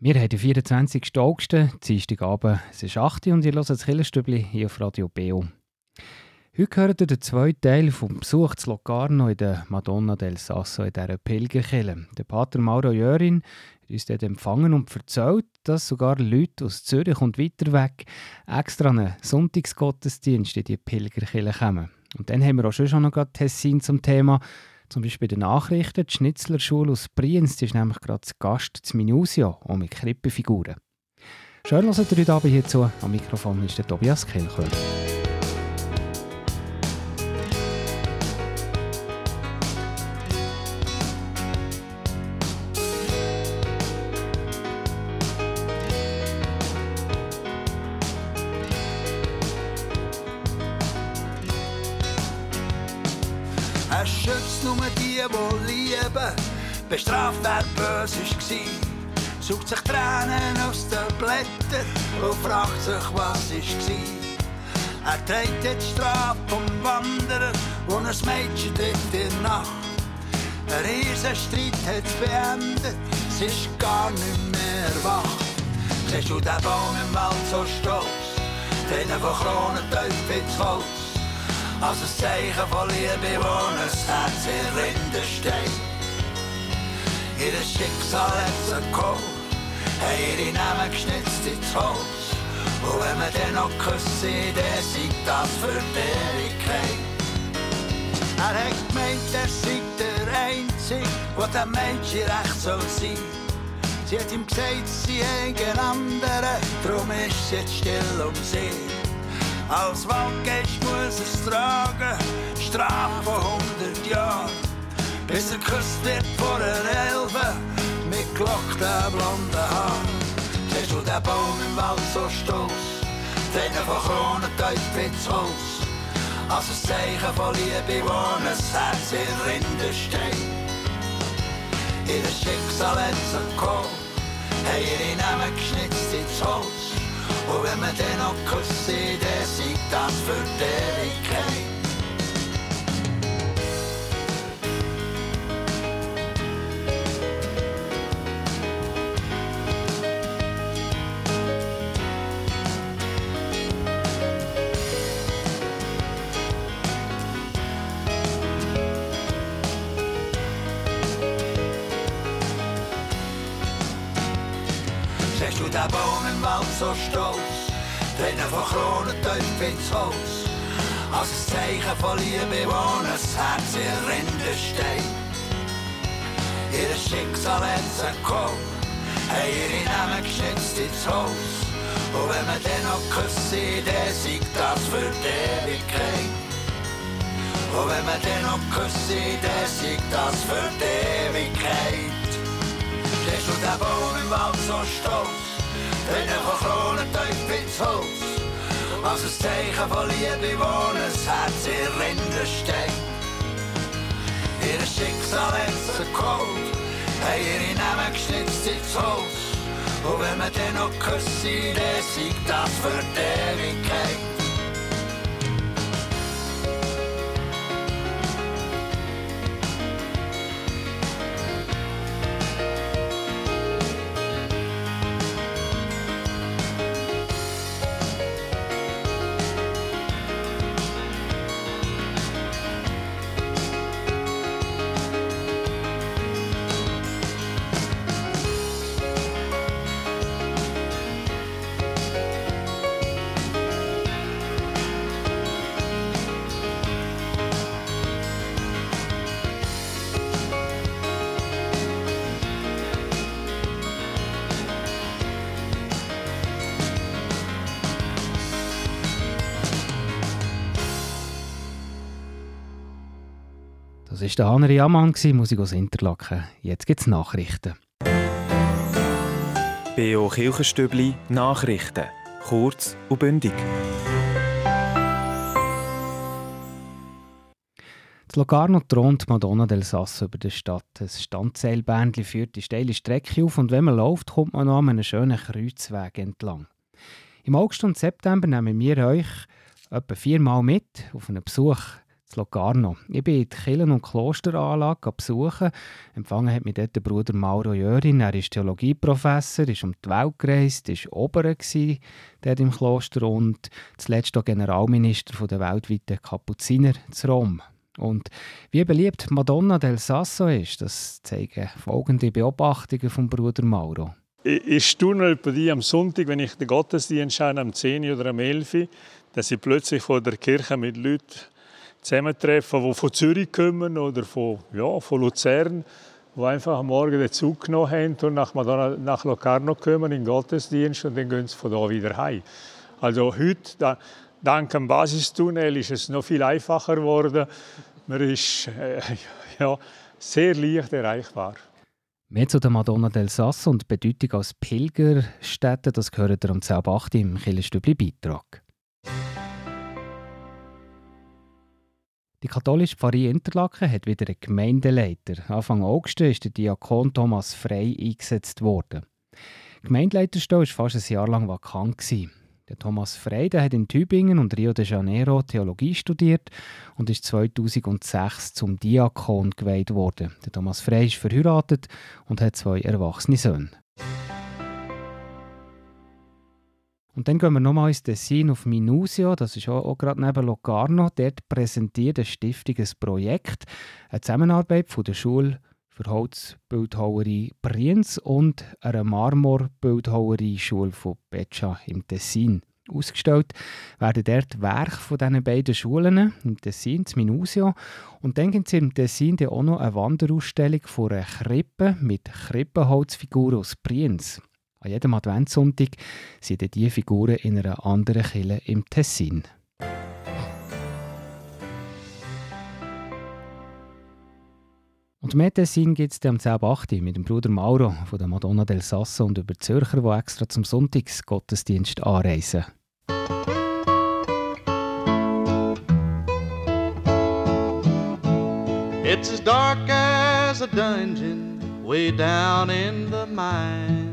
Wir haben den 24. August, Dienstagabend, es ist 8 Uhr und ihr hört das Kirchenstübli hier auf Radio BO. Heute hört ihr den zweiten Teil vom Besuch zu Locarno in der Madonna del Sasso in dieser Pilgerkirche. Der Pater Mauro Jörin hat uns dort empfangen und erzählt, dass sogar Leute aus Zürich und weiter weg extra einen Sonntagsgottesdienst in die Pilgerkirche kommen. Und dann haben wir auch schon noch Tessin zum Thema. Zum Beispiel bei den Nachrichten, die Schnitzlerschule aus Brienz, die ist nämlich gerade zu Gast zu Minusio, auch mit Krippenfiguren. Schön, dass ihr heute Abend hier zu. Am Mikrofon ist der Tobias Kilchör. Er schützt nur die lieben, bestraft wer böse war. Sucht sich Tränen aus den Blättern und fragt sich, was war. Er trägt die Strafe vom Wanderer, wo ein Mädchen trifft in der Nacht. Ein Riesenstreit hat es beendet, es ist gar nicht mehr wach. Siehst du den Baum im Wald so stolz, den von Kronenteufel ins Holz. Als ein Zeichen von Liebe, wo ein Herz in Rinde steht. Ihr Schicksal hat sie geholt, haben ihre Namen geschnitzt ins Holz. Und wenn man den noch küsst, dann sei das für die Ewigkeit. Er hat gemeint, er sei der Einzige, der dem Mädchen recht soll sein. Sie hat ihm gesagt, sie haben andere, darum ist sie jetzt still um sie. Als Waldgeist muss es tragen, Strafe von 100 Jahren. Bis er geküsst wird vor einer Elfe, mit gelockten blonden Haaren. Siehst du den Baum im Wald so stolz, den von Kronenteufel ins Holz. Als ein Zeichen von Liebe, wo ein Herz in Rinde steht. Ihr Schicksal hat sie geholt, haben ihre Namen geschnitzt ins Holz. Und wenn man den noch küsst, dann sei das für die Ewigkeit. Siehst du den Baum im Wald so stolz, den von Kronenteufel ins Holz. Als ein Zeichen von Liebe, wo ein Herz in Rinde steht. Ihr Schicksal hat sie geholt, haben ihre Namen geschnitzt ins Holz. Und wenn man den noch küsst, dann sei das für die Ewigkeit. Und wenn man den noch küsst, dann sei das für die Ewigkeit. Siehst du den Baum im Wald so stolz, den von Kronenteufel ins Holz. Als ein Zeichen von Liebe, wo ein Herz in Rinde steht. Ihr Schicksal hat sie geholt, haben ihre Namen geschnitzt ins Holz. Und wenn man den noch küsst, dann sei das für die Ewigkeit. Das war der Haneri Ammann, Musik aus Interlaken. Jetzt gibt es Nachrichten. BO Kirchenstübli Nachrichten. Kurz und bündig. In Locarno thront Madonna del Sasso über der Stadt. Ein Standseilbändchen führt die steile Strecke auf und wenn man läuft, kommt man noch an einem schönen Kreuzweg entlang. Im August und September nehmen wir euch etwa 4-mal mit auf einen Besuch in Locarno. Ich bin die Kirchen- und Klosteranlage besuchen. Empfangen hat mich dort der Bruder Mauro Jörin. Er ist Theologieprofessor, ist um die Welt gereist, war Oberer dort im Kloster und zuletzt auch Generalminister der weltweiten Kapuziner zu Rom. Und wie beliebt Madonna del Sasso ist, das zeigen folgende Beobachtungen vom Bruder Mauro. Ich staune etwa die am Sonntag, wenn ich den Gottesdienst schaue, am 10 oder am 11, dass ich plötzlich vor der Kirche mit Leuten zusammentreffe, die von Zürich kommen oder von Luzern, die einfach am Morgen den Zug genommen haben und nach Locarno kommen in den Gottesdienst und dann gehen sie von da wieder heim. Also heute, dank dem Basistunnel, ist es noch viel einfacher geworden. Man ist sehr leicht erreichbar. Mehr zu der Madonna del Sasso und die Bedeutung als Pilgerstätte, das gehört ihr um 10.08 im Kirchenstübli-Beitrag. Die katholische Pfarrei Interlaken hat wieder einen Gemeindeleiter. Anfang August ist der Diakon Thomas Frey eingesetzt worden. Die Gemeindeleiterstelle war fast ein Jahr lang vakant. Der Thomas Frey hat in Tübingen und Rio de Janeiro Theologie studiert und ist 2006 zum Diakon geweiht worden. Der Thomas Frey ist verheiratet und hat 2 erwachsene Söhne. Und dann gehen wir nochmal ins Tessin auf Minusio, das ist auch gerade neben Locarno. Dort präsentiert eine Stiftung ein Projekt, eine Zusammenarbeit von der Schule für Holzbildhauerei Brienz und einer Marmorbildhauerei-Schule von Beccia im Tessin. Ausgestellt werden dort Werke von diesen beiden Schulen im Tessin, in Minusio. Und dann gibt es im Tessin auch noch eine Wanderausstellung von einer Krippe mit Krippenholzfiguren aus Brienz. An jedem Adventssonntag sind diese Figuren in einer anderen Kirche im Tessin. Und mehr Tessin gibt es am 10.08 mit dem Bruder Mauro von der Madonna del Sasso und über Zürcher, die extra zum Sonntagsgottesdienst anreisen. It's as dark as a dungeon way down in the mine.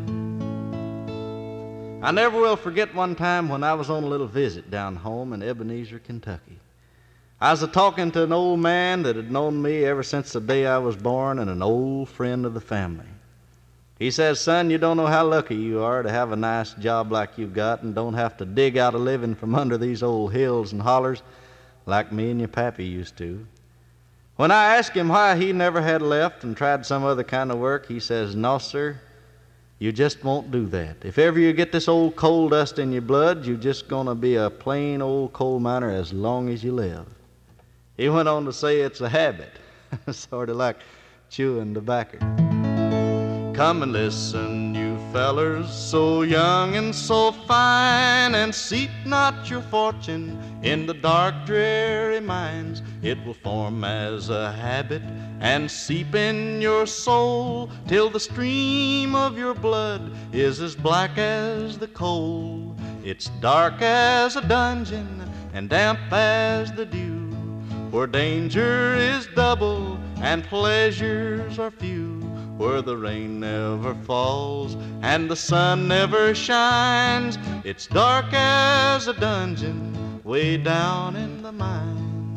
I never will forget one time when I was on a little visit down home in Ebenezer, Kentucky. I was talking to an old man that had known me ever since the day I was born and an old friend of the family. He says, son, you don't know how lucky you are to have a nice job like you've got and don't have to dig out a living from under these old hills and hollers like me and your pappy used to. When I asked him why he never had left and tried some other kind of work, he says, no, sir, you just won't do that. If ever you get this old coal dust in your blood, you're just going to be a plain old coal miner as long as you live. He went on to say it's a habit, sort of like chewing tobacco. Come and listen, you fellers, so young and so fine, and seek not your fortune in the dark, dreary mines. It will form as a habit and seep in your soul till the stream of your blood is as black as the coal. It's dark as a dungeon and damp as the dew, where danger is double and pleasures are few, where the rain never falls and the sun never shines. It's dark as a dungeon way down in the mine.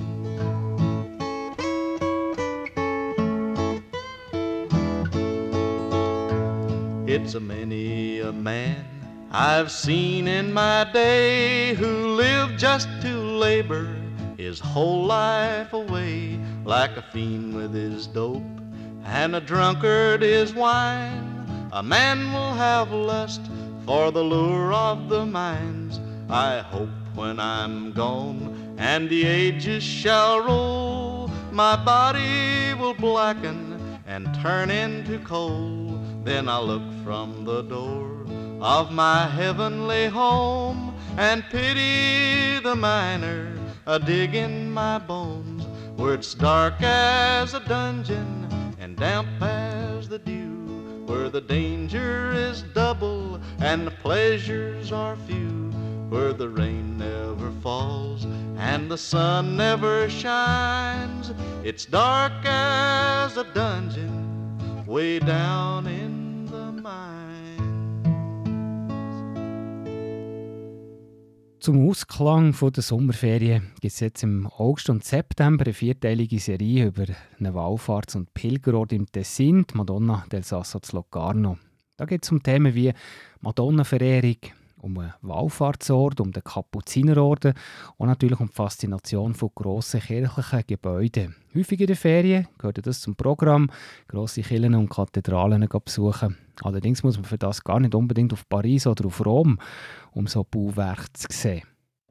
It's a many a man I've seen in my day who lived just to labor his whole life away, like a fiend with his dope and a drunkard his wine. A man will have lust for the lure of the mines. I hope when I'm gone and the ages shall roll, my body will blacken and turn into coal. Then I'll look from the door of my heavenly home and pity the miner a dig in my bones, where it's dark as a dungeon and damp as the dew, where the danger is double and the pleasures are few, where the rain never falls and the sun never shines. It's dark as a dungeon way down in the mine. Zum Ausklang der Sommerferien gibt es jetzt im August und September eine 4-teilige Serie über einen Wallfahrts- und Pilgerort im Tessin, die Madonna del Sasso zu Locarno. Da geht es um Themen wie Madonnenverehrung, um einen Wallfahrtsort, um den Kapuzinerorden und natürlich um die Faszination von grossen kirchlichen Gebäuden. Häufig in den Ferien gehört das zum Programm, grosse Kirchen und Kathedralen besuchen. Allerdings muss man für das gar nicht unbedingt auf Paris oder auf Rom, um so Bauwerke zu sehen.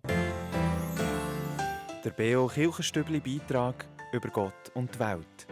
Der B.O. Kirchenstübli-Beitrag über Gott und die Welt.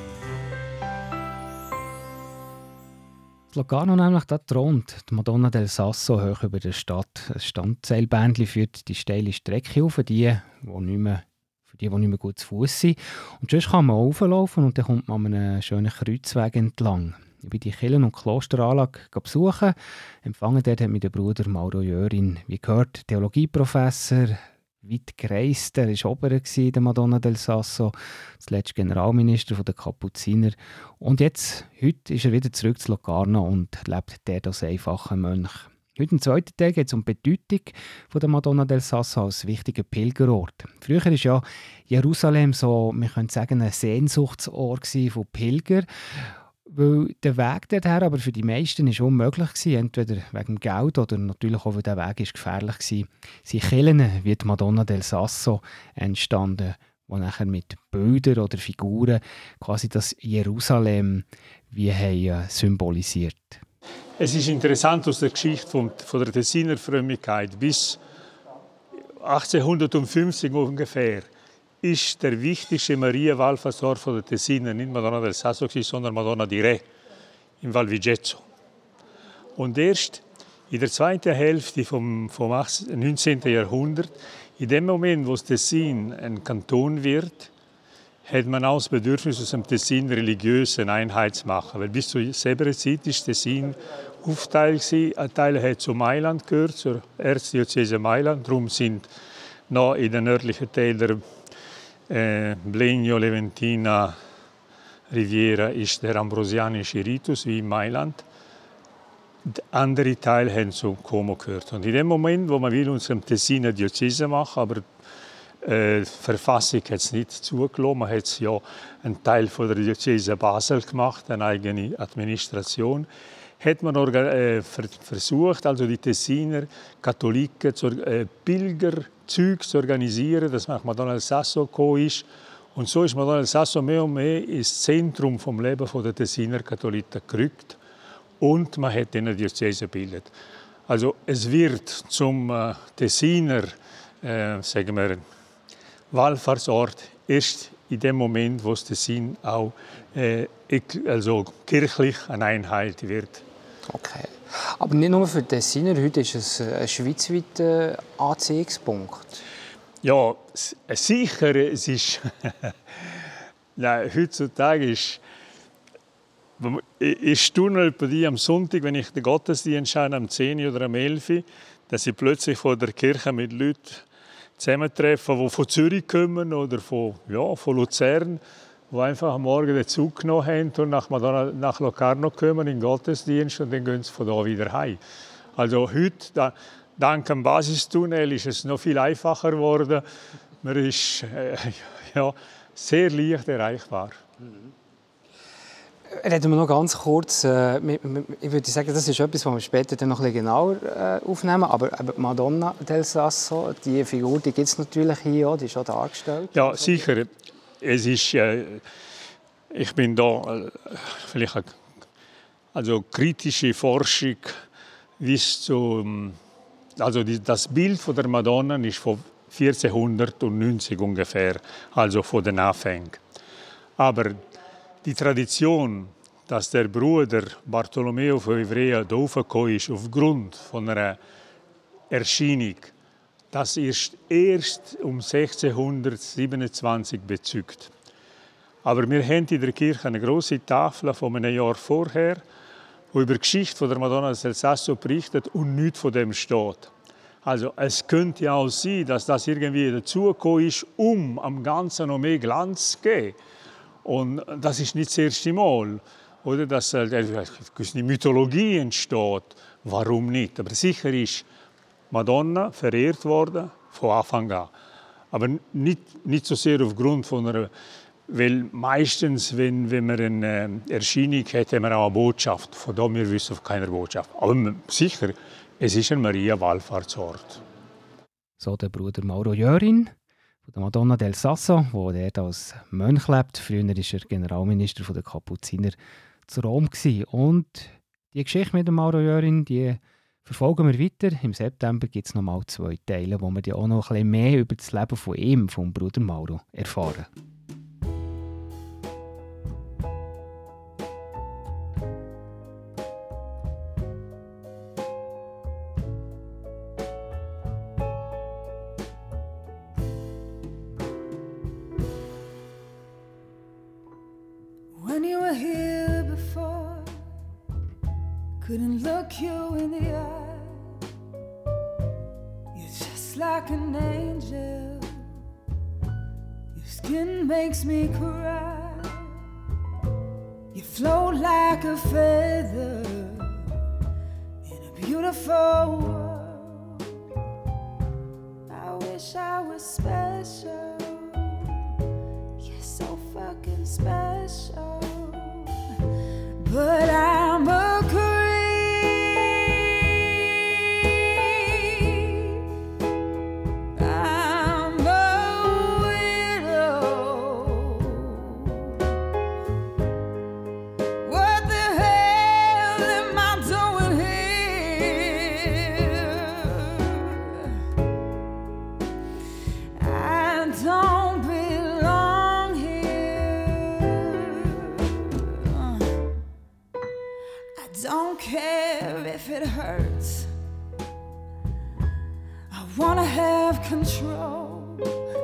Locarno nämlich, da thront die Madonna del Sasso hoch über der Stadt. Ein Standseilbändchen führt die steile Strecke auf, für die nicht mehr gut zu Fuß sind. Und sonst kann man auflaufen und dann kommt man an einem schönen Kreuzweg entlang. Ich bin die Kirchen- und Klosteranlage besuchen. Empfangen dort hat mich der Bruder Mauro Jörin, wie gehört, Theologieprofessor, weit gereist. Er war Oberer der Madonna del Sasso, zuletzt Generalminister der Kapuziner. Und heute ist er wieder zurück zu Locarno und lebt dort als einfacher Mönch. Heute im zweiten Teil geht es um die Bedeutung der Madonna del Sasso als wichtiger Pilgerort. Früher war ja Jerusalem so, wir können sagen, ein Sehnsuchtsort von Pilgern. Weil der Weg dorthin aber für die meisten ist unmöglich war, entweder wegen Geld oder natürlich auch, weil der Weg ist gefährlich war. Sie Kirchen wie die Madonna del Sasso entstanden, die nachher mit Bildern oder Figuren quasi das Jerusalem wie symbolisiert. Es ist interessant aus der Geschichte von der Tessiner Frömmigkeit bis 1850 ungefähr ist der wichtigste Marienwallfahrtsort von der Tessiner nicht Madonna del Sasso, sondern Madonna di Re im Val Vigezzo. Und erst in der zweiten Hälfte vom 19. Jahrhundert, in dem Moment, wo das Tessin ein Kanton wird, hat man auch das Bedürfnis, aus dem Tessin religiöse Einheit zu machen. Weil bis zu selber Zeit ist Tessin aufgeteilt. Ein Teil hat zu Mailand gehört, zur Erzdiözese Mailand. Darum sind noch in den nördlichen Teilen der Blegno, Leventina, Riviera ist der ambrosianische Ritus wie in Mailand. Der andere Teil haben zu Como gehört. Und in dem Moment, wo man will, unserem Tessin eine Diözese machen, aber die Verfassung hat es nicht zugelassen. Man hat ja einen Teil von der Diözese Basel gemacht, eine eigene Administration. Hat man versucht, also die Tessiner Katholiken Pilgerzüge zu organisieren, dass man nach Madonna del Sasso gekommen ist. Und so ist Madonna del Sasso mehr und mehr ins Zentrum des Lebens der Tessiner Katholiken gerückt. Und man hat eine Diözese gebildet. Also es wird zum Tessiner, sagen wir, Wallfahrtsort erst in dem Moment, wo das Tessin auch also kirchlich eine Einheit wird. Okay. Aber nicht nur für die Tessiner, heute ist es ein schweizweiter Anziehungspunkt. Ja, sicher, es ist nein, heutzutage ist ich staune bei dir am Sonntag, wenn ich den Gottesdienst schaue, am 10 oder am 11, dass ich plötzlich vor der Kirche mit Leuten zusammentreffen, die von Zürich kommen oder von Luzern, die einfach am Morgen den Zug genommen haben und nach Locarno kommen in den Gottesdienst und dann gehen sie von da wieder heim. Also heute, dank dem Basistunnel, ist es noch viel einfacher geworden. Man ist sehr leicht erreichbar. Reden wir noch ganz kurz, ich würde sagen, das ist etwas, was wir später dann noch ein bisschen genauer aufnehmen, aber Madonna del Sasso, die Figur, die gibt es natürlich hier auch, die ist auch dargestellt. Ja, sicher. Es ist, ich bin da vielleicht also kritische Forschung, also das Bild von der Madonna ist von 1490 ungefähr, also von den Anfängen. Aber die Tradition, dass der Bruder Bartolomeo von Ivrea da raufgekommen ist aufgrund von einer Erscheinung, das ist erst um 1627 bezeugt. Aber wir haben in der Kirche eine große Tafel von einem Jahr vorher, die über die Geschichte von der Madonna del Sasso berichtet und nichts von dem steht. Also es könnte auch sein, dass das irgendwie dazugekommen ist, um am Ganzen noch mehr Glanz zu geben. Und das ist nicht das erste Mal, oder? Dass eine Mythologie entsteht. Warum nicht? Aber sicher ist Madonna verehrt worden, von Anfang an. Aber nicht so sehr aufgrund von einer, weil meistens, wenn wir eine Erscheinung hat, haben wir auch eine Botschaft. Von da wir wissen auf keiner Botschaft. Aber sicher, es ist ein Maria-Wallfahrtsort. So der Bruder Mauro Jörin von der Madonna del Sasso, wo dort als Mönch lebt. Früher war er Generalminister der Kapuziner zu Rom. Und die Geschichte mit dem Mauro Jörin, die verfolgen wir weiter. Im September gibt es nochmal 2 Teile, wo wir auch noch ein bisschen mehr über das Leben von ihm, vom Bruder Mauro, erfahren. When you were here before, couldn't look you in the eye. You're just like an angel. Your skin makes me cry. You float like a feather in a beautiful world. I wish I was special. You're so fucking special. But I'm a creep. I'm a widow. What the hell am I doing here? I don't belong here. I don't care if it hurts. I wanna have control.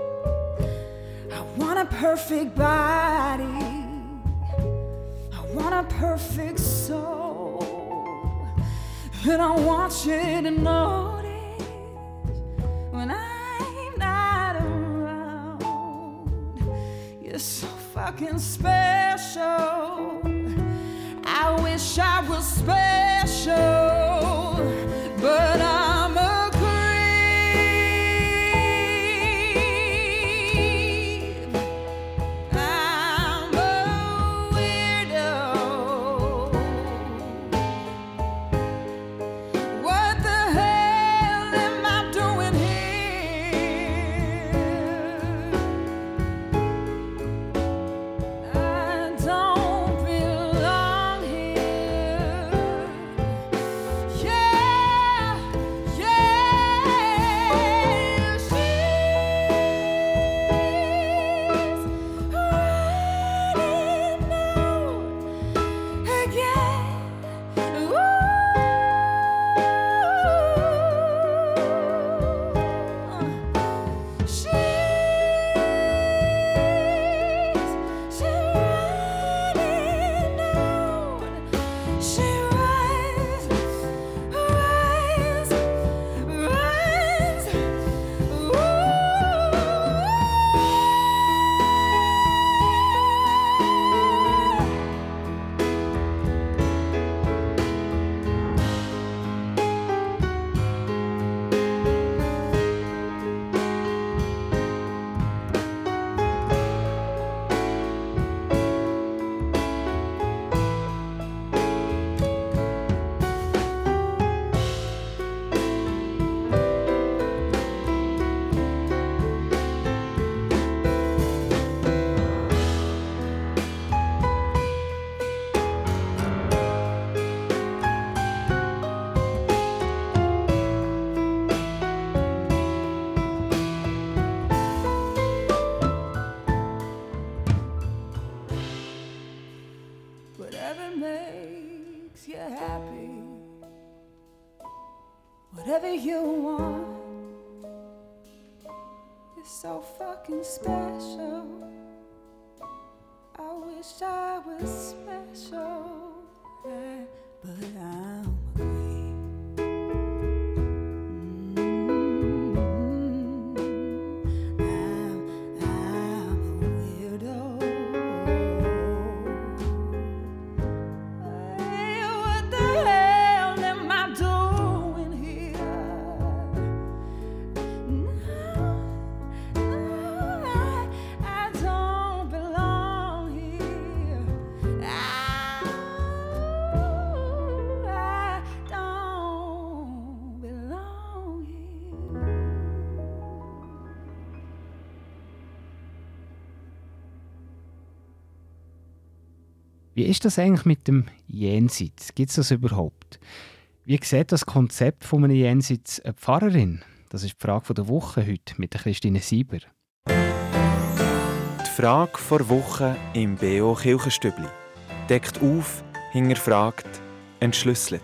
I want a perfect body. I want a perfect soul. And I want you to notice when I'm not around. You're so fucking special. I wish I was special, but I'm a creep. I'm a widow. What the hell am I doing here? I don't belong here. Yeah, yeah. She's running out again. Ooh. She's running out. She runs, runs, runs. Whatever makes you happy, whatever you want, you're so fucking special. I wish I was special, but I'm a creep. I'm a weirdo. Hey, what the hell am I doing here? Wie ist das eigentlich mit dem Jenseits? Gibt es das überhaupt? Wie sieht das Konzept von einem Jenseits eine Pfarrerin? Das ist die Frage der Woche heute mit der Christine Sieber. Die Frage vor Woche im B.O. Kirchenstübli. Deckt auf, hinterfragt, entschlüsselt.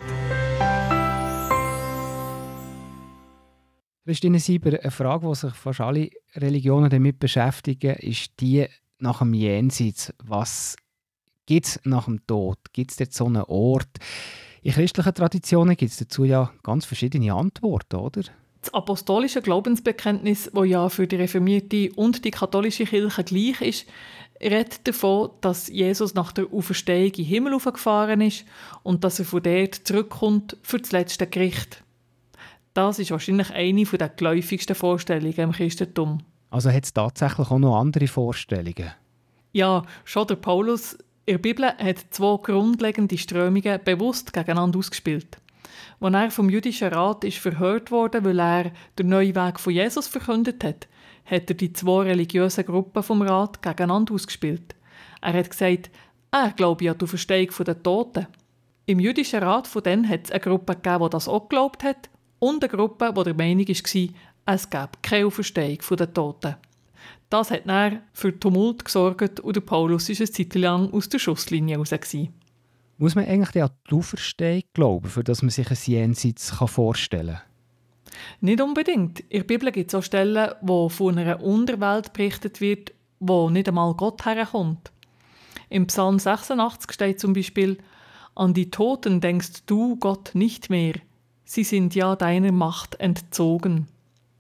Christine Sieber, eine Frage, die sich fast alle Religionen damit beschäftigen, ist die nach dem Jenseits. Was gibt es nach dem Tod? Gibt es dort so einen Ort? In christlichen Traditionen gibt es dazu ja ganz verschiedene Antworten, oder? Das apostolische Glaubensbekenntnis, das ja für die reformierte und die katholische Kirche gleich ist, redet davon, dass Jesus nach der Auferstehung in den Himmel hochgefahren ist und dass er von dort zurückkommt für das letzte Gericht. Das ist wahrscheinlich eine der geläufigsten Vorstellungen im Christentum. Also hat es tatsächlich auch noch andere Vorstellungen? Ja, schon der Paulus in der Bibel hat 2 grundlegende Strömungen bewusst gegeneinander ausgespielt. Als er vom jüdischen Rat ist verhört wurde, weil er den neuen Weg von Jesus verkündet hat, hat er die 2 religiösen Gruppen vom Rat gegeneinander ausgespielt. Er hat gesagt, er glaube ja an die Auferstehung der Toten. Im jüdischen Rat von denen hat es eine Gruppe gegeben, die das auch geglaubt hat, und eine Gruppe, die der Meinung war, es gäbe keine Auferstehung der Toten. Das hat dann für Tumult gesorgt und der Paulus war eine Zeit lang aus der Schusslinie raus. Muss man eigentlich an die Auferstehung glauben, für dass man sich ein Jenseits vorstellen kann? Nicht unbedingt. In der Bibel gibt es auch Stellen, wo von einer Unterwelt berichtet wird, wo nicht einmal Gott herkommt. Im Psalm 86 steht zum Beispiel: An die Toten denkst du, Gott, nicht mehr. Sie sind ja deiner Macht entzogen.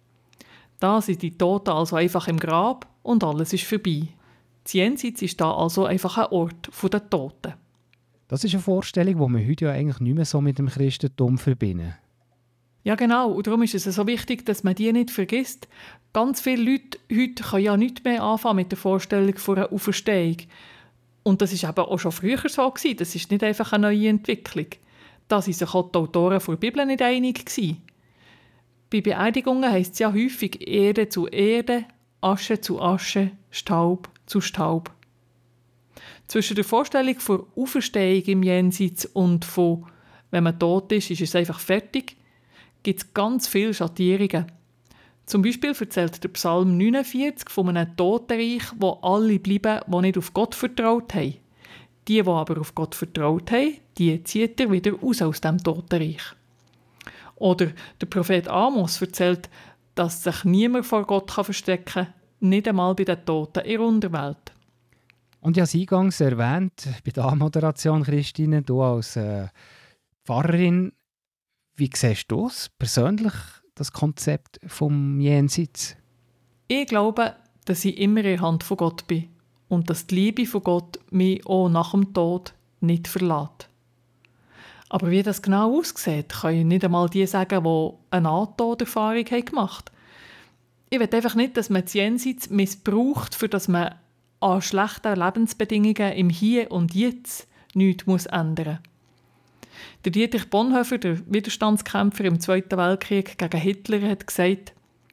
Da sind die Toten also einfach im Grab und alles ist vorbei. Das Jenseits ist da also einfach ein Ort der Toten. Das ist eine Vorstellung, die wir heute ja eigentlich nicht mehr so mit dem Christentum verbinden. Ja genau, und darum ist es so wichtig, dass man die nicht vergisst. Ganz viele Leute heute können ja nicht mehr anfangen mit der Vorstellung von einer Auferstehung. Und das war eben auch schon früher so gewesen. Das ist nicht einfach eine neue Entwicklung. Da waren sich auch die Autoren der Bibel nicht einig gewesen. Bei Beerdigungen heisst es ja häufig Erde zu Erde, Asche zu Asche, Staub zu Staub. Zwischen der Vorstellung von Auferstehung im Jenseits und von, wenn man tot ist es einfach fertig, gibt es ganz viele Schattierungen. Zum Beispiel erzählt der Psalm 49 von einem Totenreich, wo alle bleiben, die nicht auf Gott vertraut haben. Die aber auf Gott vertraut haben, die zieht er wieder raus aus dem Totenreich. Oder der Prophet Amos erzählt, dass sich niemand vor Gott verstecken kann, nicht einmal bei den Toten in der Unterwelt. Und ja, Sie eingangs erwähnt, bei der Anmoderation, Christine, du als Pfarrerin, wie siehst du persönlich das Konzept vom Jenseits? Ich glaube, dass ich immer in der Hand von Gott bin und dass die Liebe von Gott mich auch nach dem Tod nicht verlässt. Aber wie das genau aussieht, können nicht einmal die sagen, die eine Nahtoderfahrung gemacht haben. Ich will einfach nicht, dass man das Jenseits missbraucht, für dass man an schlechten Lebensbedingungen im Hier und Jetzt nichts ändern muss. Der Dietrich Bonhoeffer, der Widerstandskämpfer im Zweiten Weltkrieg gegen Hitler, hat gesagt: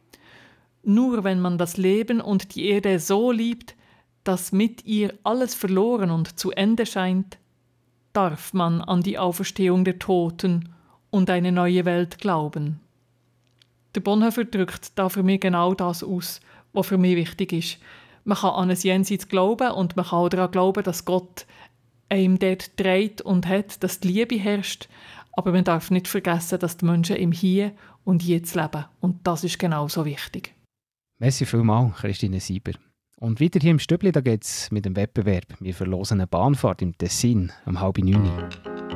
Nur wenn man das Leben und die Erde so liebt, dass mit ihr alles verloren und zu Ende scheint, darf man an die Auferstehung der Toten und eine neue Welt glauben. Der Bonhoeffer drückt da für mich genau das aus, was für mich wichtig ist. Man kann an ein Jenseits glauben und man kann auch daran glauben, dass Gott einem dort trägt und hat, dass die Liebe herrscht. Aber man darf nicht vergessen, dass die Menschen im Hier und Jetzt leben. Und das ist genauso wichtig. Merci vielmals, Christine Sieber. Und weiter hier im Stübli, da geht es mit dem Wettbewerb. Wir verlosen eine Bahnfahrt im Tessin um 8:30.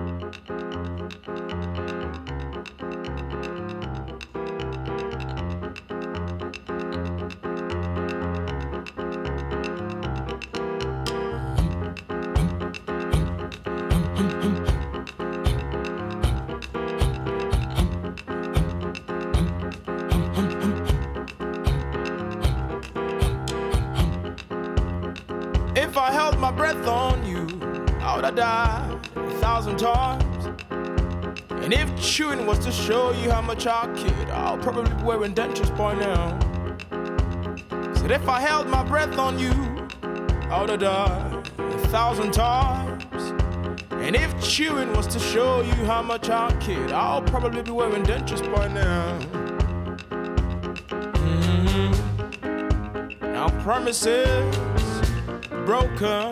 If I held my breath on you, I would have died 1,000 times. And if chewing was to show you how much I kid, I'll probably be wearing dentures by now. Said if I held my breath on you, I would have died 1,000 times. And if chewing was to show you how much I kid, I'll probably be wearing dentures by now. Now promises broken,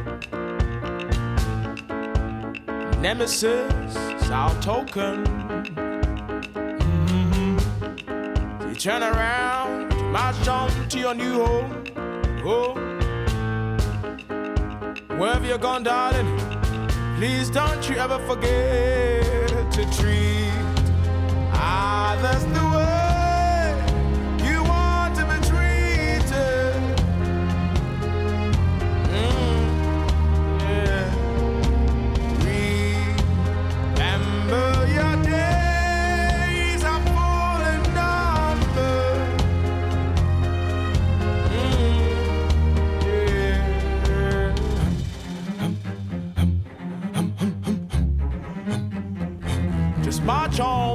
nemesis our token. You turn around, march on to your new home. Oh, wherever you're gone, darling, please don't you ever forget to treat others the way you want to be treated. Yeah. Remember your days are full and numbered. Just march on.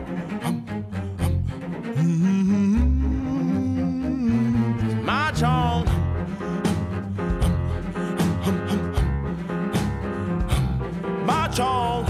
March on. March on.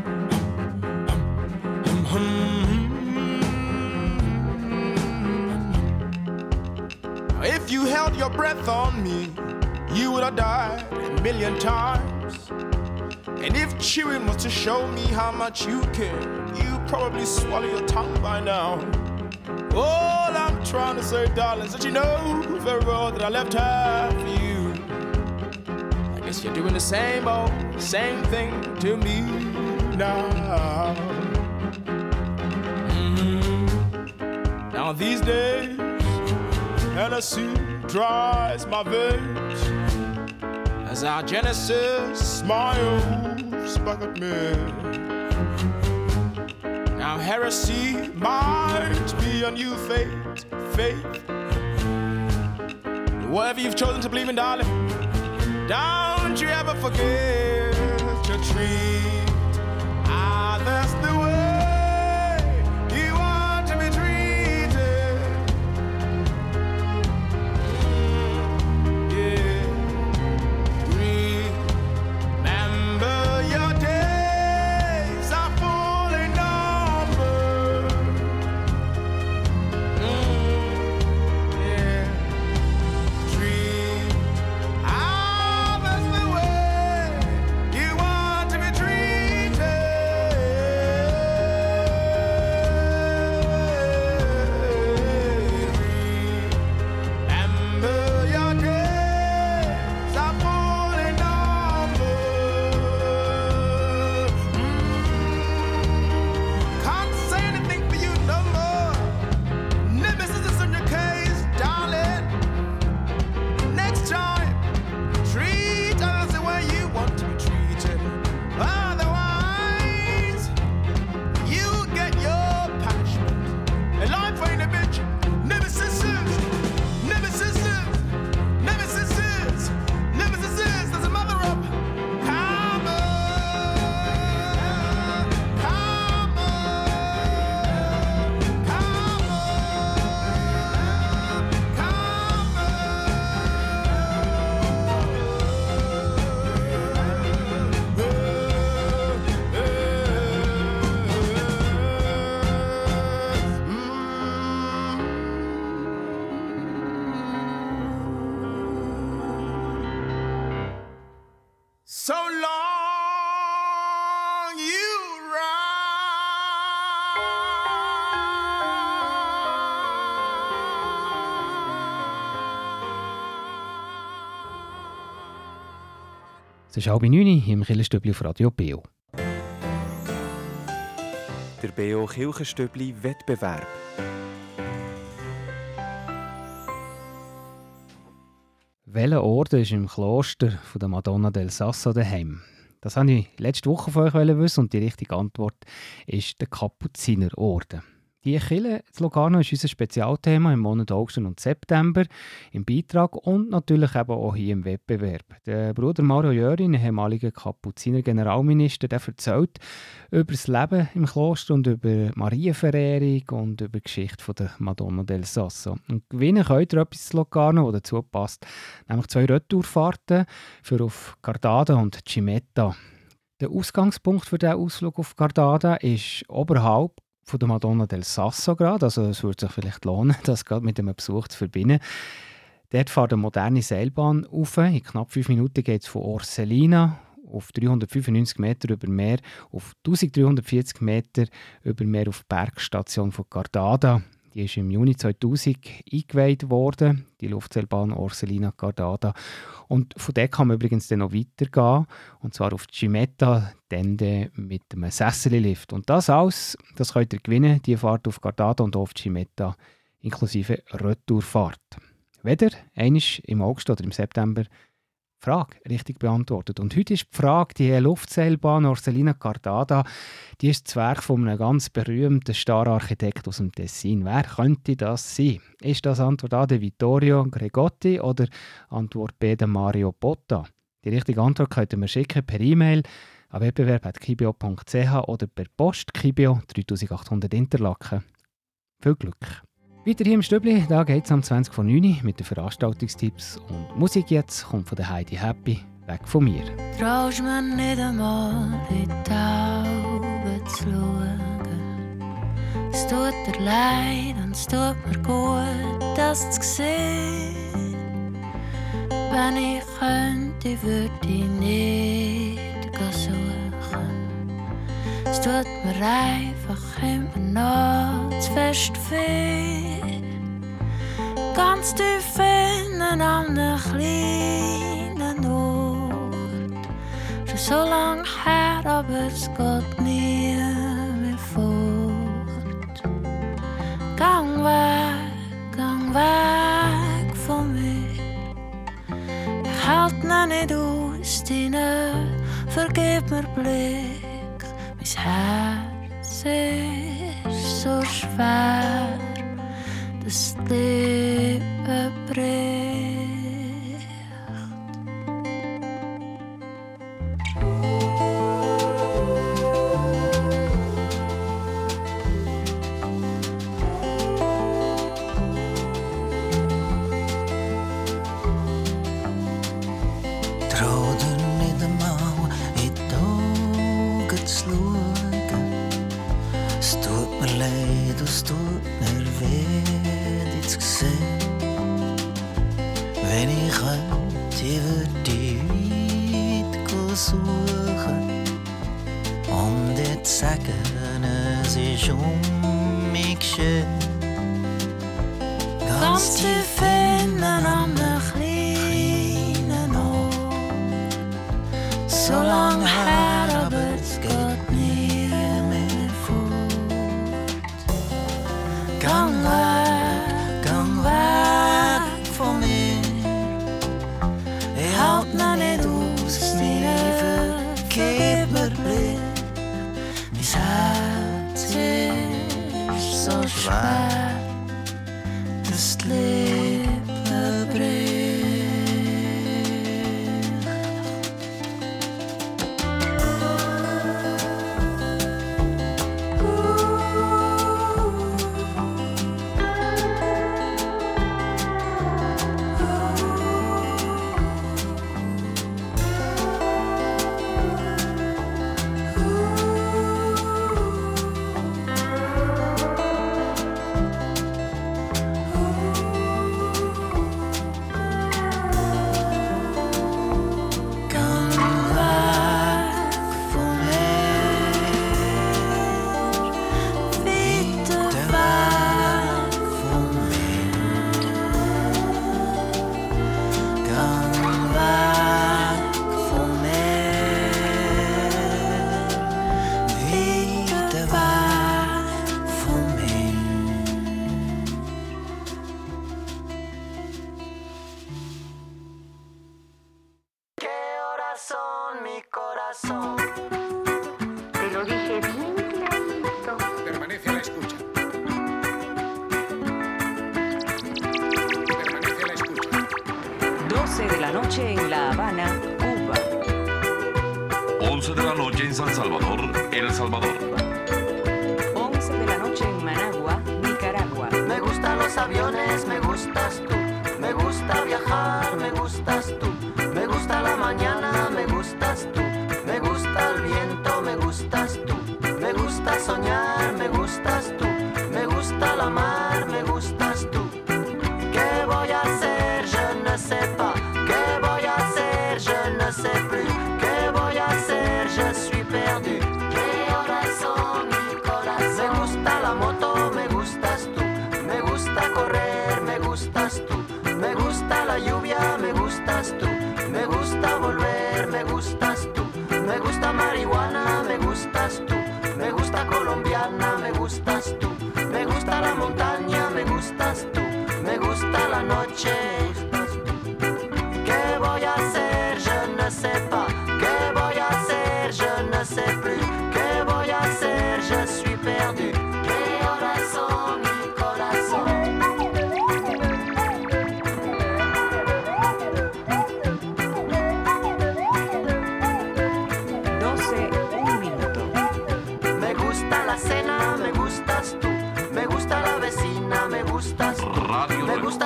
If you held your breath on me, you would have died a million times. And if chewing was to show me how much you care, you'd probably swallow your tongue by now. All I'm trying to say, darling, is that you know very well that I left half for you. I guess you're doing the same old, same thing to me now. Now these days, Hennessy dries my veins as our Genesis smiles back at me. Now heresy might be a new faith. Whatever you've chosen to believe in, darling, don't you ever forget to treat others the way you want to be treated. Yeah. Remember your days are full and numbered. Yeah. Treat others the way you want to be treated. Remember your days are full and numbered. Can't say anything for you no more. Nemesis is in your case, darling. Next time, treat others the way you want to be treated. Otherwise, you get your punishment. And life ain't a bitch. Nemesis is. There's a mother up. Karma. So long you Es ist 8:30 im Kirchenstübli auf Radio Beo. Der BO Kirchenstübli Wettbewerb. Welcher Orden ist im Kloster von der Madonna del Sasso daheim? Das wollte ich letzte Woche von euch wissen und die richtige Antwort ist der Kapuzinerorden. Die Kirche in Locarno ist unser Spezialthema im Monat August und September im Beitrag und natürlich eben auch hier im Wettbewerb. Der Bruder Mario Jörin, ehemaliger Kapuziner-Generalminister, der erzählt über das Leben im Kloster und über Marienverehrung und über die Geschichte von der Madonna del Sasso. Und gewinnen könnt ihr etwas in Locarno, das dazu passt, nämlich 2 Retourfahrten für auf Cardada und Cimetta. Der Ausgangspunkt für diesen Ausflug auf Gardada ist oberhalb von der Madonna del Sasso gerade. Also es würde sich vielleicht lohnen, das gerade mit einem Besuch zu verbinden. Dort fährt eine moderne Seilbahn rauf. In knapp 5 Minuten geht es von Orselina auf 395 Meter über Meer auf 1340 Meter über Meer auf die Bergstation von Gardada. Die ist im Juni 2000 eingeweiht worden, die Luftseilbahn Orselina Gardada. Und von dort kann man übrigens dann noch weitergehen, und zwar auf Cimetta, dann mit einem Sessellift. Und das alles, das könnt ihr gewinnen, die Fahrt auf Gardada und auf Cimetta, inklusive Retourfahrt. Weder einmal im August oder im September Frage richtig beantwortet. Und heute ist die Frage, die Luftseilbahn Orselina Gardada, die ist das Werk von einem ganz berühmten Stararchitekt aus dem Tessin. Wer könnte das sein? Ist das Antwort A, der Vittorio Gregotti, oder Antwort B, der Mario Botta? Die richtige Antwort könnt ihr mir schicken per E-Mail an wettbewerb@kibio.ch oder per Post Kibio 3800 Interlaken. Viel Glück! Weiter hier im Stübli, da geht es am 20 vor 9 Uhr mit den Veranstaltungstipps. Und Musik jetzt kommt von der Heidi Happy, weg von mir. Traust mir nicht einmal in die Augen zu schauen. Es tut dir leid und es tut mir gut, das zu sehen. Wenn ich könnte, würde ich nicht suchen. Es tut mir einfach immer noch zu fest weh. Ganz tief innen an einem kleinen Ort. Schon so lang her, aber es geht nie mehr fort. Gang weg von mir. Ich halt ihn nicht aus, deinen vergib mir Blick. Mein Herz ist so schwer, dass die Liebe bricht. Trau dir nicht einmal in die Augen zu schauen. Es tut mir leid, es tut mir weh, dich zu sehen. Wenn ich könnte, würde ich weit suchen und dir sagen, es ist um mich geschehen. Ganz tief innen an einem kleinen Ort. So lang her, aber es geht nie mehr fort. Gang weg von mir. Ich halt ihn nicht aus, nie vergib mir Blick. Mein Herz ist so schwer, dass die Liebe bricht. Permanece a la escucha. Permanece a la escucha. 12 de la noche en La Habana, Cuba. 11 de la noche en San Salvador, El Salvador. 11 de la noche en Managua, Nicaragua. Me gustan los aviones, me gustas tú. Me gusta viajar, me gustas tú. Me gusta la mañana, me gustas tú. Me gusta el viento.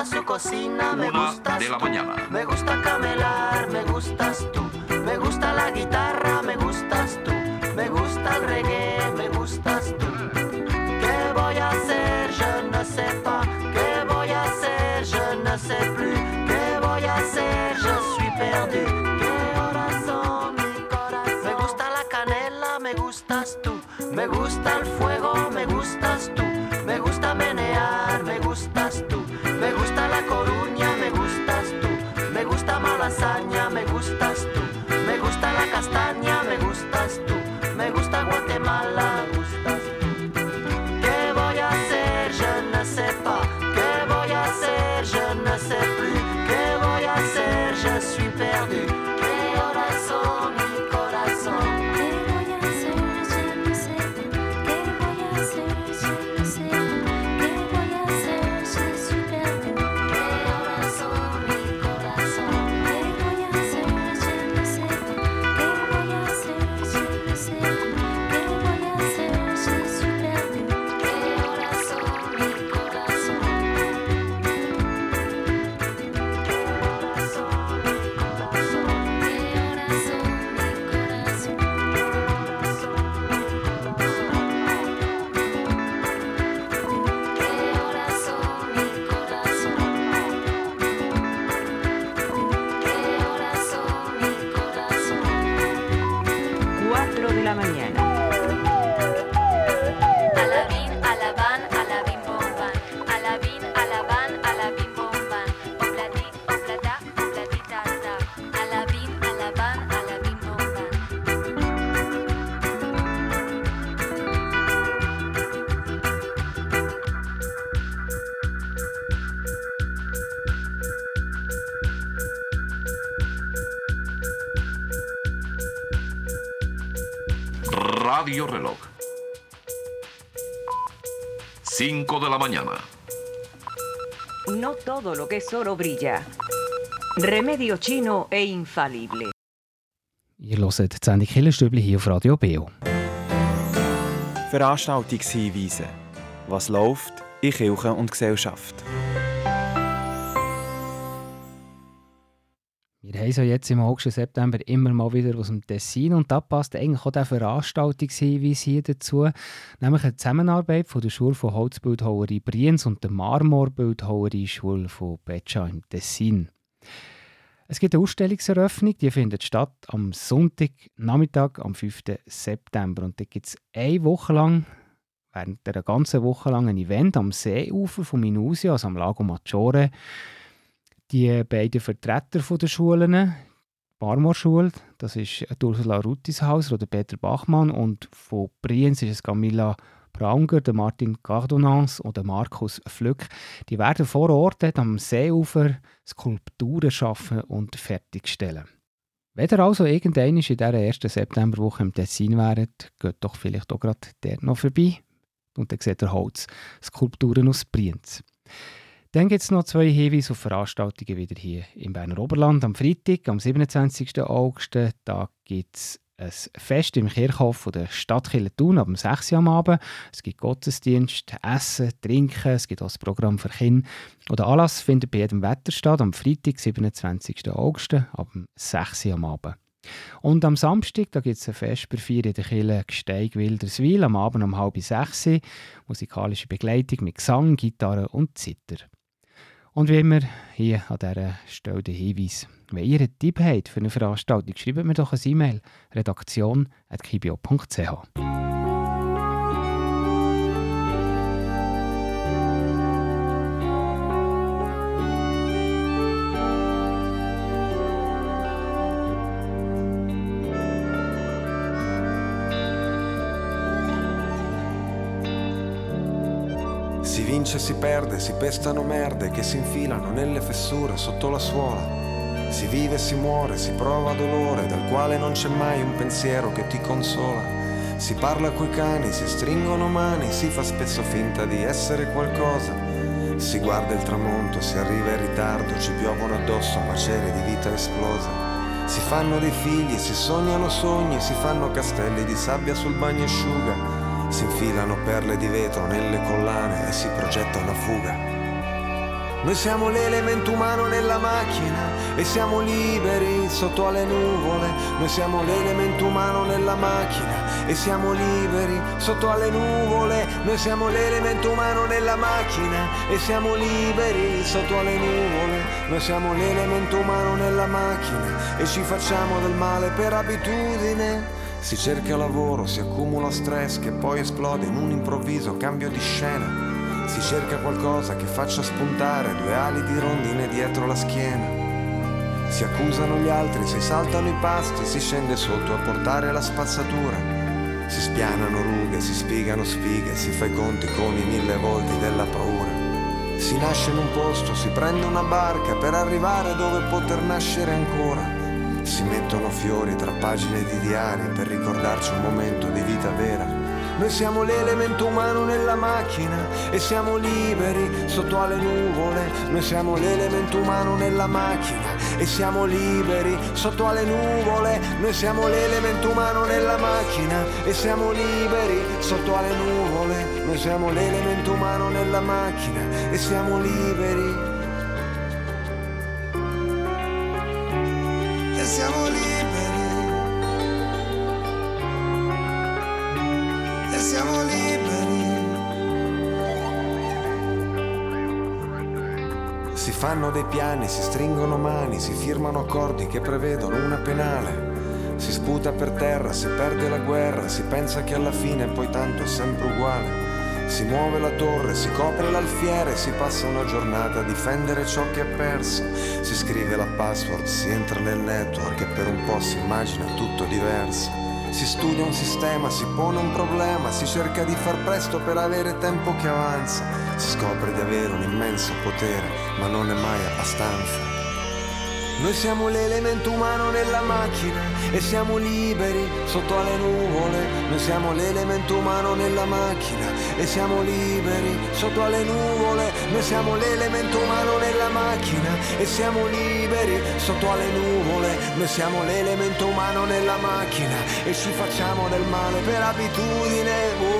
su cocina, me gustas de la tú. mañana. Me gusta camelar, me gustas tú. Me gusta la guitarra, me gustas tú. Me gusta el reggae, me gustas tú. ¿Qué voy a hacer? Je ne sais pas. ¿Qué voy a hacer? Je ne sais plus. ¿Qué voy a hacer? Je suis perdu. ¿Qué horas son, mi corazón? Me gusta la canela, me gustas tú. Me gusta el fuego, me gustas tú. Me gusta menear, me gustas tú. Me gusta La Coruña, me gustas tú. Me gusta Malasaña, me gustas tú. Me gusta la castaña, me gustas tú. Me gusta Guatemala, me gustas tú. ¿Qué voy a hacer? Je ne sais pas. ¿Qué voy a hacer? Je ne sais plus. ¿Qué voy a hacer? Je suis perdu. ¿Qué horas son, mi corazón? ¿Qué voy a hacer? Je ne sais pas. ¿Qué voy a hacer? Je ne sais pas. ¿Qué voy a hacer? Je suis perdu. ¿Qué horas son, mi corazón? ¿Qué voy a hacer? Je ne sais pas. ¿Qué voy a hacer? Je ne sais pas. ¿Qué voy a hacer? Je suis perdu. ¿Qué horas son, mi corazón? la mañana. Alabín, alabán, alabín, bomban. Alabín, alabán, alabín, bomban. Oplatí, oplatá, oplatitata. Alabín, alabán, alabín, bomban. Radio Reloj. 5 de la mañana. No todo lo que es oro brilla. Remedio chino e infalible. Ihr hört die Sendung Killerstübli hier auf Radio Beo. Veranstaltungshinweise. Was läuft in Kirche und Gesellschaft? Wir haben so jetzt im August und September immer mal wieder aus dem Tessin und da passt eigentlich auch der Veranstaltungshinweis hier dazu, nämlich eine Zusammenarbeit von der Schule von Holzbildhauerei Brienz und der Marmorbildhauerei Schule von Beccia im Tessin. Es gibt eine Ausstellungseröffnung, die findet statt am Sonntagnachmittag, am 5. September. Und da gibt es eine Woche lang, während einer ganzen Woche lang, ein Event am Seeufer von Minusia, also am Lago Maggiore. Die beiden Vertreter der Schulen, die Marmorschule, das ist Ursula Ruttishauser oder Peter Bachmann, und von Brienz ist es Camilla Braunger, der Martin Cardonans oder Markus Flück. Die werden vor Ort am Seeufer Skulpturen schaffen und fertigstellen. Wenn ihr also irgendwann in dieser 1. Septemberwoche im Tessin wäret, geht doch vielleicht auch gerade dort noch vorbei und dann seht ihr Holzskulpturen aus Brienz. Dann gibt es noch 2 Hinweise auf Veranstaltungen wieder hier im Berner Oberland. Am Freitag, am 27. August, da gibt es ein Fest im Kirchhof der Stadtkirche Thun ab 6 Uhr am Abend. Es gibt Gottesdienst, Essen, Trinken, es gibt auch ein Programm für Kinder. Und der Anlass findet bei jedem Wetter statt, am Freitag, 27. August, ab 6 Uhr am Abend. Und am Samstag gibt es ein Vesperfeier in der Kirche Gsteig-Wilderswil, am Abend um 5:30 Uhr. Musikalische Begleitung mit Gesang, Gitarre und Zither. Und wie immer, hier an dieser Stelle der Hinweis. Wenn ihr einen Tipp habt für eine Veranstaltung, schreibt mir doch eine E-Mail: redaktion@kibio.ch. Si vince, si perde, si pestano merde che si infilano nelle fessure sotto la suola. Si vive, si muore, si prova dolore dal quale non c'è mai un pensiero che ti consola. Si parla coi cani, si stringono mani, si fa spesso finta di essere qualcosa. Si guarda il tramonto, si arriva in ritardo, ci piovono addosso macerie di vita esplosa. Si fanno dei figli, si sognano sogni, si fanno castelli di sabbia sul bagnasciuga. Si infilano perle di vetro nelle collane e si progetta una fuga. Noi siamo l'elemento umano nella macchina e siamo liberi sotto alle nuvole. Noi siamo l'elemento umano nella macchina e siamo liberi sotto alle nuvole. Noi siamo l'elemento umano nella macchina e siamo liberi sotto alle nuvole. Noi siamo l'elemento umano nella macchina e ci facciamo del male per abitudine. Si cerca lavoro, si accumula stress che poi esplode in un improvviso cambio di scena. Si cerca qualcosa che faccia spuntare due ali di rondine dietro la schiena. Si accusano gli altri, si saltano i pasti, si scende sotto a portare la spazzatura. Si spianano rughe, si spiegano sfighe, si fa i conti con i 1000 volti della paura. Si nasce in un posto, si prende una barca per arrivare dove poter nascere ancora. Si mettono fiori tra pagine di diari per ricordarci un momento di vita vera. Noi siamo l'elemento umano nella macchina e siamo liberi sotto alle nuvole. Noi siamo l'elemento umano nella macchina e siamo liberi sotto alle nuvole. Noi siamo l'elemento umano nella macchina e siamo liberi sotto alle nuvole. Noi siamo l'elemento umano nella macchina e siamo liberi. E siamo liberi. E siamo liberi. Si fanno dei piani, si stringono mani, si firmano accordi che prevedono una penale. Si sputa per terra, si perde la guerra, si pensa che alla fine poi tanto è sempre uguale. Si muove la torre, si copre l'alfiere, si passa una giornata a difendere ciò che è perso. Si scrive la password, si entra nel network e per un po' si immagina tutto diverso. Si studia un sistema, si pone un problema, si cerca di far presto per avere tempo che avanza. Si scopre di avere un immenso potere, ma non è mai abbastanza. Noi siamo l'elemento umano nella macchina e siamo liberi sotto alle nuvole. Noi siamo l'elemento umano nella macchina e siamo liberi sotto alle nuvole. Noi siamo l'elemento umano nella macchina e siamo liberi sotto alle nuvole. Noi siamo l'elemento umano nella macchina e ci facciamo del male per abitudine.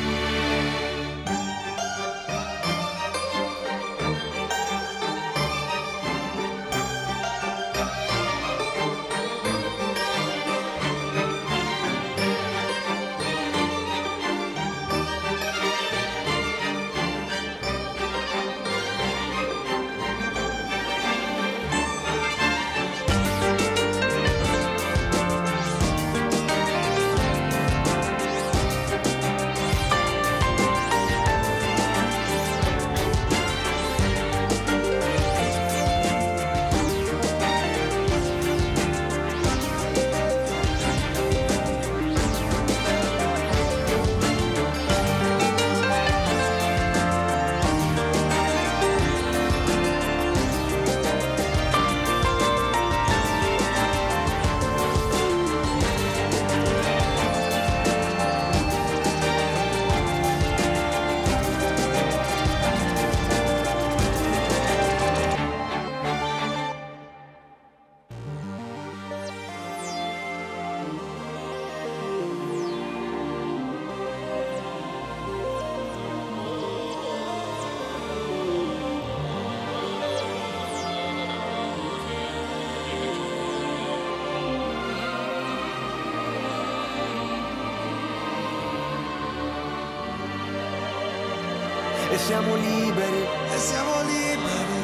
E siamo liberi, e siamo liberi.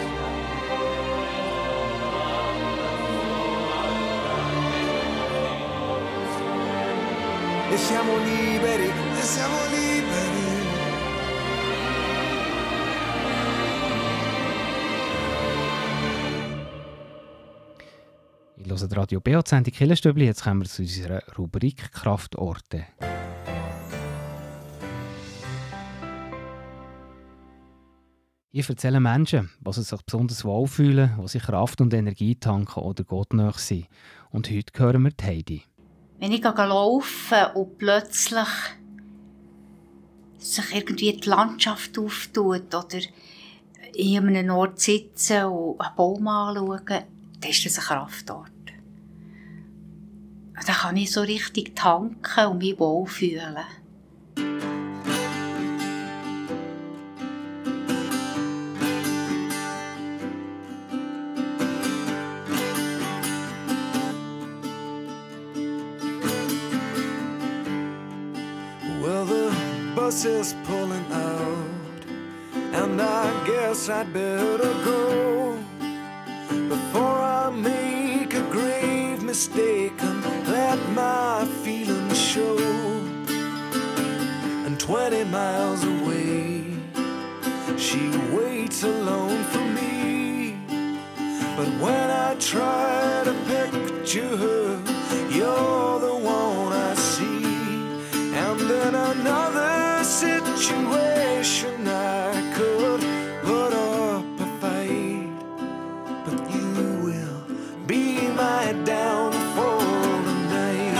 E siamo liberi, e siamo liberi. Ich höre Radio BO, die Sendung Killerstübli. Jetzt kommen wir zu unserer Rubrik Kraftorte. Ich erzähle Menschen, was sie sich besonders wohlfühlen, was sie Kraft und Energie tanken oder gottnah sind. Und heute hören wir die Heidi. Wenn ich laufe und plötzlich sich irgendwie die Landschaft auftut oder in einem Ort sitzen und einen Baum anschauen, dann ist das ein Kraftort. Da kann ich so richtig tanken und mich wohlfühlen. bus is pulling out, and I guess I'd better go before I make a grave mistake and let my feelings show. And 20 miles away, she waits alone for me. But when I try to picture her, you're the one I see. And in another situation I could put up a fight, but you will be my downfall tonight.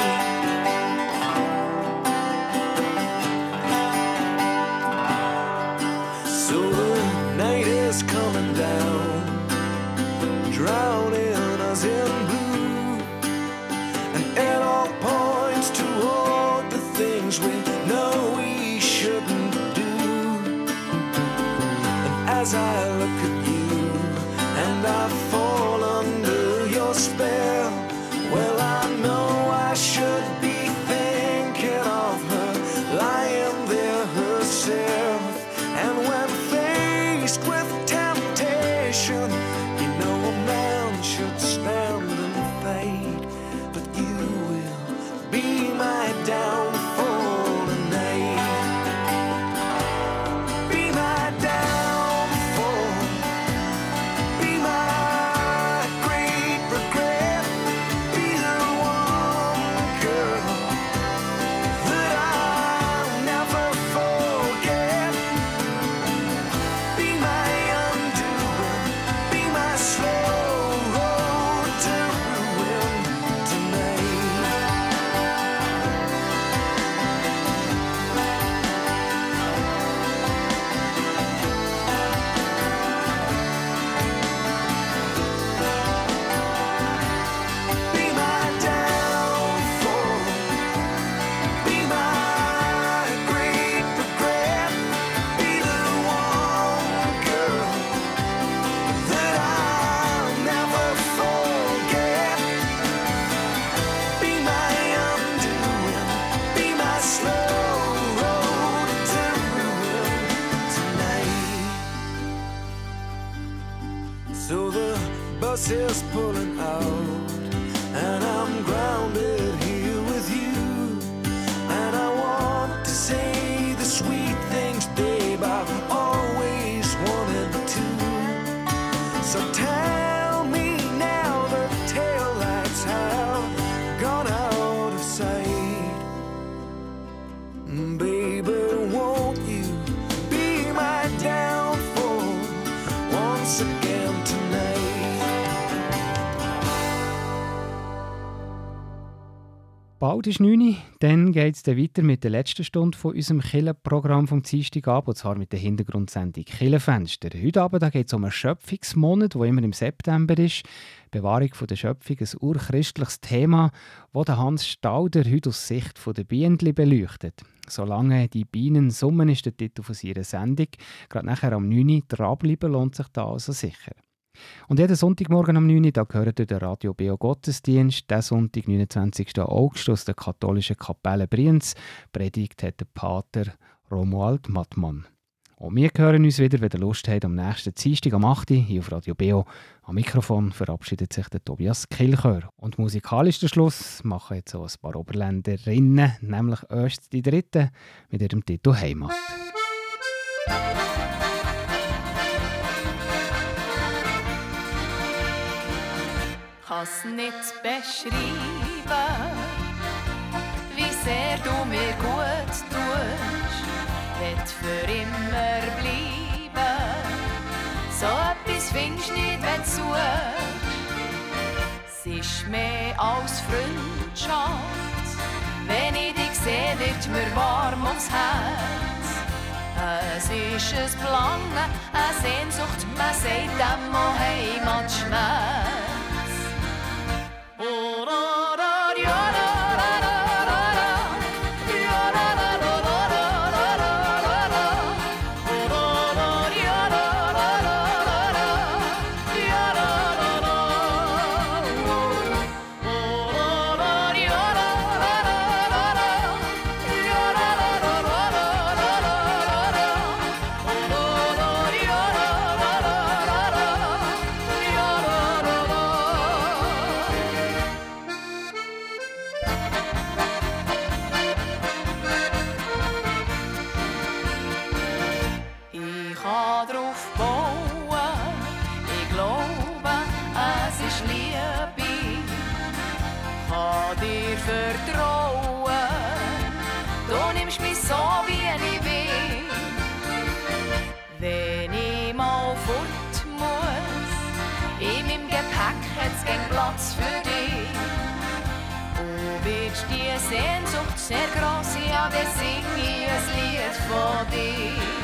So the night is coming down, drowning us in blue, and it all points toward the things we know we shouldn't do. And as I look at you and I fall under your spell, well, I know I should be thinking of her lying there herself. And when faced with temptation, you know a man should stand and fight, but you will be my downfall tonight. Be my downfall, be my great regret, be the one girl that I'll never forget. Be my undoing, be my slow road to ruin tonight. Be my downfall, be my great regret, be the one girl that I'll never forget. Be my undoing, be my slow road to ruin tonight. So the bus is pulling out, and I'm grounded here with you. And I want to say the sweet things, babe, I've always wanted to. So tell me now the taillights have gone out of sight. Baby, won't you be my downfall once again tonight? Bald ist 9 Uhr, dann geht es weiter mit der letzten Stunde von unserem Kirchenprogramm vom Dienstagabend, und zwar mit der Hintergrundsendung Kirchenfenster. Heute Abend geht es um einen Schöpfungsmonat, der immer im September ist. Bewahrung der Schöpfung, ein urchristliches Thema, das Hans Stauder heute aus Sicht der Bienen beleuchtet. «Solange die Bienen summen» ist der Titel von seiner Sendung. Gerade nachher am 9 Uhr dranbleiben lohnt sich da also sicher. Und jeden Sonntagmorgen am 9 Uhr, da gehört der Radio Beo Gottesdienst. Diesen Sonntag, 29. August, aus der katholischen Kapelle Brienz. Predigt hat der Pater Romuald Mattmann. Und wir hören uns wieder, wenn ihr Lust habt, am nächsten Dienstag am 8. Uhr hier auf Radio Beo. Am Mikrofon verabschiedet sich der Tobias Kilchör. Und musikalisch der Schluss machen jetzt so ein paar Oberländerinnen, nämlich erst die Dritte mit ihrem Titel «Heimat». Kann's nicht beschreiben, wie sehr du mir gut tust, wird für immer bleiben. So etwas findest nicht, wenn du suchst. Es ist mehr als Freundschaft. Wenn ich dich sehe, wird mir warm ums Herz. Es ist ein Verlangen, eine Sehnsucht, man sagt dem auch Heimatschmerz. Platz für dich. Und wird die Sehnsucht sehr gross, ja, dann sing ich ein Lied von dir.